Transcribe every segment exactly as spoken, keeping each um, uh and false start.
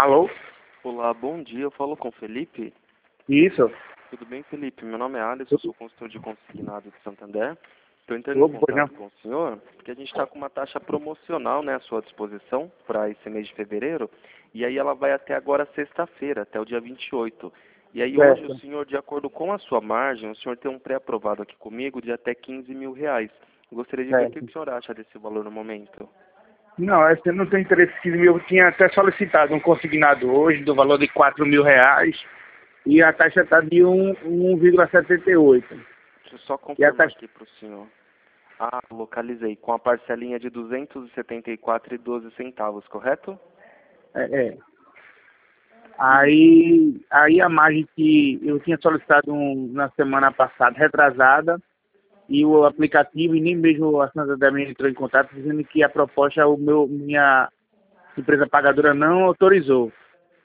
Alô? Olá, bom dia. Eu falo com o Felipe. Isso. Tudo bem, Felipe? Meu nome é Alisson, eu sou consultor de consignado de Santander. Estou entrando em Opa, pois não. contato com o senhor, porque a gente está com uma taxa promocional, né, à sua disposição para esse mês de fevereiro, e aí ela vai até agora sexta-feira, até o dia vinte e oito. E aí hoje o Certo. senhor, de acordo com a sua margem, o senhor tem um pré-aprovado aqui comigo de até quinze mil reais. Gostaria de ver o que Certo. o senhor acha desse valor no momento. Não, essa eu não tenho interesse quinze mil. Eu tinha até solicitado um consignado hoje do valor de quatro mil reais e a taxa está de um- um vírgula setenta e oito. Deixa eu só E a confirmar taxa aqui para o senhor. Ah, localizei. Com a parcelinha de duzentos e setenta e quatro reais e doze centavos, correto? é, é. Aí, aí a margem que eu tinha solicitado um- na semana passada, retrasada, e o aplicativo, e nem mesmo a Santander me entrou em contato, dizendo que a proposta, o meu, minha empresa pagadora não autorizou.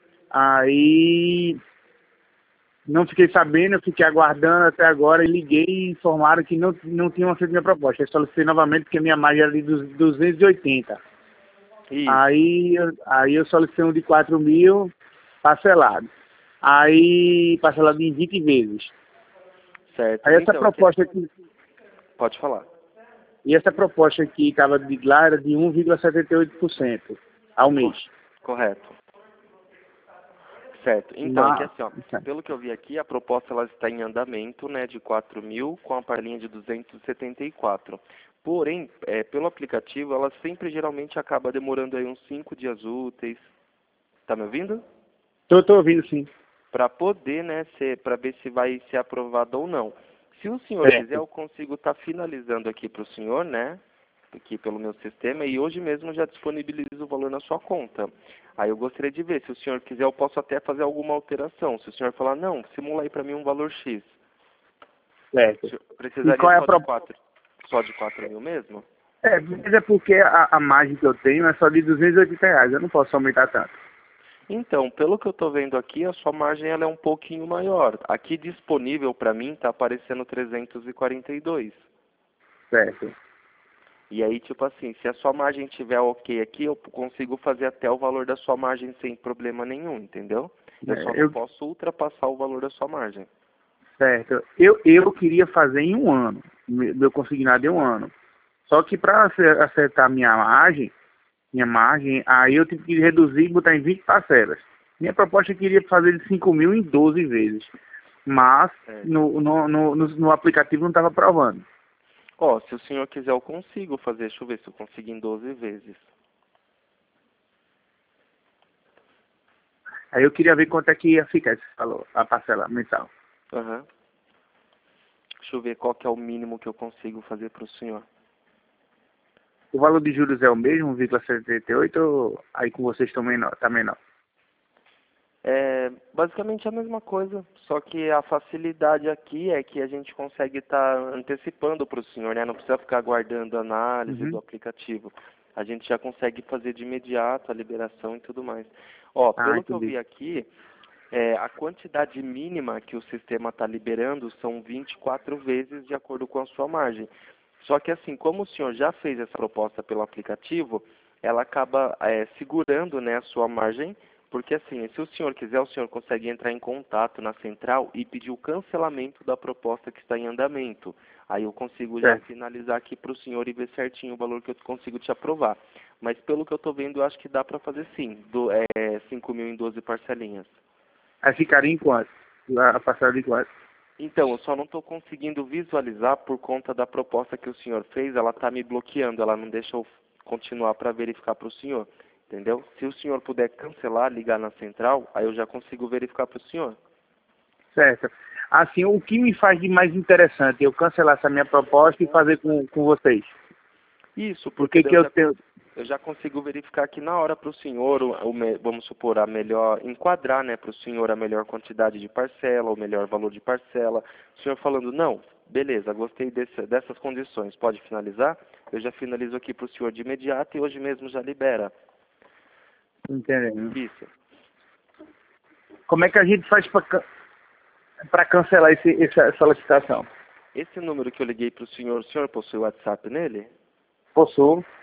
Aí não fiquei sabendo, eu fiquei aguardando até agora e liguei e informaram que não, não tinham aceito minha proposta. Eu solicitei novamente porque minha margem era de duzentos e oitenta. Isso, Aí, eu- aí eu solicitei um de quatro mil parcelado. Aí parcelado em vinte vezes. certo. Aí essa Então, é que... proposta aqui, pode falar. e essa proposta aqui estava de lá era de um vírgula setenta e oito por cento ao mês. Cor- Correto. Certo. Então, é que Mas, assim, ó, pelo que eu vi aqui, a proposta ela está em andamento, né, de quatro mil com a parlinha de duzentos e setenta e quatro. Porém, é, pelo aplicativo, ela sempre geralmente acaba demorando aí uns cinco dias úteis. Tá me ouvindo? tô, tô ouvindo sim. Para poder, né, ser, para ver se vai ser aprovado ou não. Se o senhor quiser, Certo. eu consigo estar finalizando aqui para o senhor, né, aqui pelo meu sistema, e hoje mesmo já disponibilizo o valor na sua conta. Aí eu gostaria de ver, se o senhor quiser, eu posso até fazer alguma alteração. Se o senhor falar, não, simula aí para mim um valor X. O Certo. senhor E precisaria qual é a só de proposta? quatro, só de quatro mil mesmo? É, mas é porque a, a margem que eu tenho é só de duzentos e oitenta reais. Eu não posso aumentar tanto. Então, pelo que eu estou vendo aqui, a sua margem ela é um pouquinho maior. Aqui disponível para mim está aparecendo trezentos e quarenta e dois. Certo. E aí, tipo assim, se a sua margem tiver ok aqui, eu consigo fazer até o valor da sua margem sem problema nenhum, entendeu? Eu só É, não eu, posso ultrapassar o valor da sua margem. certo. Eu, eu queria fazer em um ano. me- Meu consignado em um ano. Só que para acertar minha margem, minha margem, aí eu tive que reduzir e botar em vinte parcelas. Minha proposta eu queria fazer de cinco mil em doze vezes. Mas Certo. no, no, no, no, no aplicativo não estava provando. Ó, se o senhor quiser, eu consigo fazer. Deixa eu ver se eu consigo em doze vezes. Aí eu queria ver quanto é que ia ficar esse valor, a parcela mensal. Aham. Deixa eu ver qual que é o mínimo que eu consigo fazer para o senhor. O valor de juros é o mesmo, um vírgula setenta e oito, ou aí com vocês também não, tá menor? É basicamente a mesma coisa, só que a facilidade aqui é que a gente consegue estar antecipando para o senhor, né? Não precisa ficar aguardando a análise do Uhum. aplicativo. A gente já consegue fazer de imediato a liberação e tudo mais. Ó, Ah, pelo que eu entendi. vi aqui, é, a quantidade mínima que o sistema está liberando são vinte e quatro vezes de acordo com a sua margem. Só que assim, como o senhor já fez essa proposta pelo aplicativo, ela acaba é, segurando, né, a sua margem, porque assim, se o senhor quiser, o senhor consegue entrar em contato na central e pedir o cancelamento da proposta que está em andamento. Aí eu consigo já Certo. finalizar aqui para o senhor e ver certinho o valor que eu consigo te aprovar. Mas pelo que eu estou vendo, eu acho que dá para fazer sim, do, é, cinco mil em doze parcelinhas. Aí ficaria em quanto? A parcela de quanto? Então, eu só não estou conseguindo visualizar por conta da proposta que o senhor fez, ela está me bloqueando, ela não deixa eu continuar para verificar para o senhor, entendeu? Se o senhor puder cancelar, ligar na central, aí eu já consigo verificar para o senhor. Certo. Assim, o que me faz de mais interessante eu cancelar essa minha proposta e fazer com, com vocês? Isso, O porque que daí que eu eu já, tenho? cons- eu já consigo verificar aqui na hora para o senhor, o, o me- vamos supor, a melhor, enquadrar, né, para o senhor a melhor quantidade de parcela, o melhor valor de parcela. O senhor falando, não, beleza, gostei desse, dessas condições, pode finalizar? Eu já finalizo aqui para o senhor de imediato e hoje mesmo já libera. Entendendo. Isso. Como é que a gente faz para cancelar esse, essa solicitação? Esse número que eu liguei para o senhor, o senhor possui WhatsApp nele? Possuo.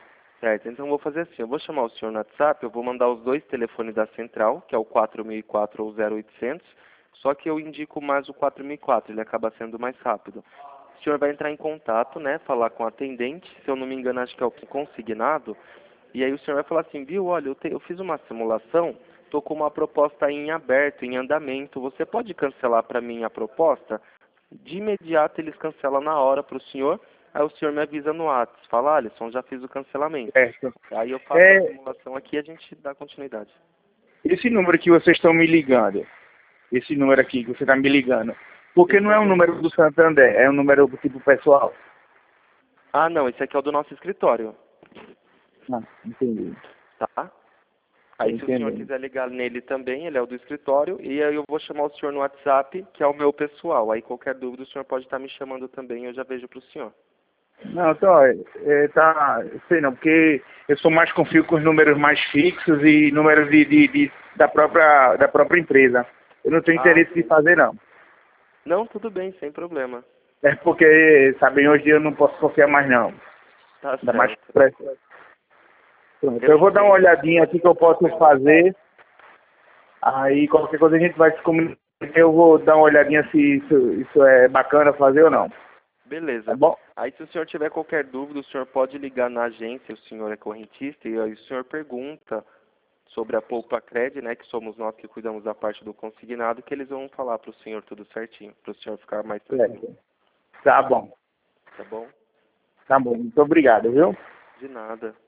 Certo, então eu vou fazer assim, eu vou chamar o senhor no WhatsApp, eu vou mandar os dois telefones da central, que é o quatro mil e quatro ou zero oitocentos, só que eu indico mais o quatro mil e quatro, ele acaba sendo mais rápido. O senhor vai entrar em contato, né, falar com o atendente, se eu não me engano acho que é o consignado, e aí o senhor vai falar assim, viu, olha, eu, te, eu fiz uma simulação, estou com uma proposta em aberto, em andamento, você pode cancelar para mim a proposta? De imediato eles cancelam na hora para o senhor, aí o senhor me avisa no WhatsApp, fala, Alisson, já fiz o cancelamento. Certo. Aí eu faço É, a simulação aqui e a gente dá continuidade. esse número que vocês estão me ligando, esse número aqui que você está me ligando, porque não é um número do Santander, é um número do tipo pessoal. Ah, não, esse aqui é o do nosso escritório, Ah, entendi. tá? Aí se o senhor Entendendo. quiser ligar nele também, ele é o do escritório, e aí eu vou chamar o senhor no WhatsApp, que é o meu pessoal. Aí qualquer dúvida o senhor pode estar me chamando também, eu já vejo para o senhor. Não, então, é, é, tá, sei não, porque eu sou mais confio com os números mais fixos e números de, de, de- da, própria, da própria empresa. Eu não tenho Ah, interesse de sim. fazer, não. Não, tudo bem, sem problema. É porque, sabem, hoje eu não posso confiar mais, não. Tá Ainda mais certo. pressa. Pronto, Eu eu vou dar uma entendo. olhadinha aqui que eu posso fazer. Aí qualquer coisa a gente vai se comunicar. Eu vou dar uma olhadinha se isso, isso é bacana fazer ou não. Tá Beleza. bom? Aí se o senhor tiver qualquer dúvida, o senhor pode ligar na agência, o senhor é correntista, e aí o senhor pergunta sobre a Poupa Cred, né, que somos nós que cuidamos da parte do consignado, que eles vão falar para o senhor tudo certinho, para o senhor ficar mais tranquilo. Certo. Tá bom. Tá bom? Tá bom. Muito obrigado, viu? De nada.